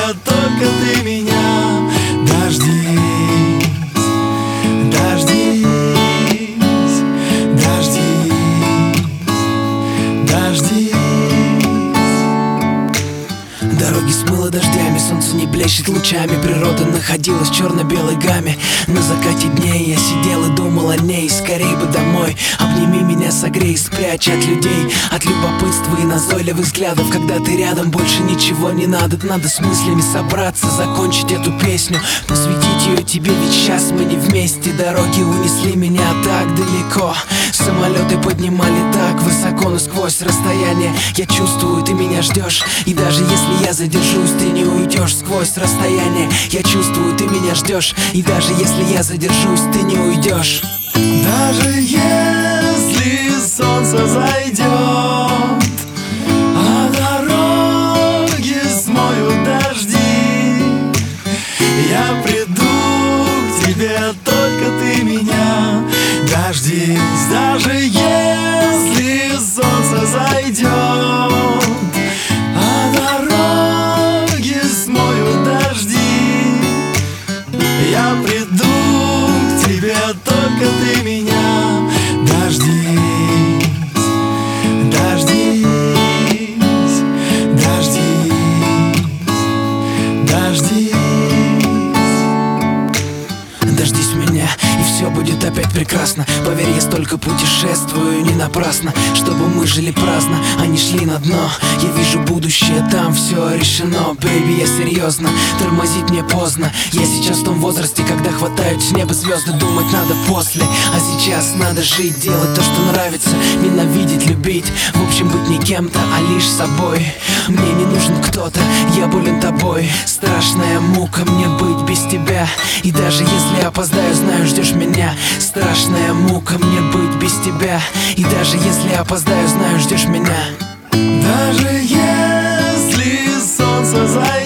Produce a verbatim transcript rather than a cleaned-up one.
только ты меня. Дождись, дождись, дождись, дождись. Дороги смыло дождями, солнце не блещет лучами, природа находилась в черно-белой гамме. На закате дней я сидел и думал о ней. Скорей бы домой, обними меня, согрей, спрячь от людей, от любопытства и назойливых взглядов. Когда ты рядом, больше ничего не надо. Надо с мыслями собраться, закончить эту песню, посвятить ее тебе, ведь сейчас мы не вместе. Дороги унесли меня так далеко, самолеты поднимали так высоко, но сквозь расстояние я чувствую, ты меня ждешь. И даже если я задержусь, ты не уйдешь сквозь расстояние. Я чувствую, ты меня ждешь. И даже если я задержусь, ты не уйдешь. Даже если солнце зайдет, а дороги смоют дожди, я приду к тебе, только ты меня. Дождись, даже если солнце зайдет, я приду к тебе, только ты меня. Дождись, дождись, дождись, дождись. Дождись меня, и все будет опять прекрасно. Поверь, я столько путешествую не напрасно, чтобы мы жили праздно, а не шли на дно. Я вижу будущее, там все решено. Бэйби, я серьезно, тормозить мне поздно. Я сейчас в том возрасте, когда хватают с неба звезды. Думать надо после, а сейчас надо жить, делать то, что нравится, ненавидеть, любить. В общем, быть не кем-то, а лишь собой. Мне не нужен кто-то, я болен тобой. Страшная мука мне быть без тебя. И даже если опоздаю, знаю, ждешь меня. Страшная мука мне быть без тебя. И даже если опоздаю, знаю, ждешь меня. Даже если солнце зайдет,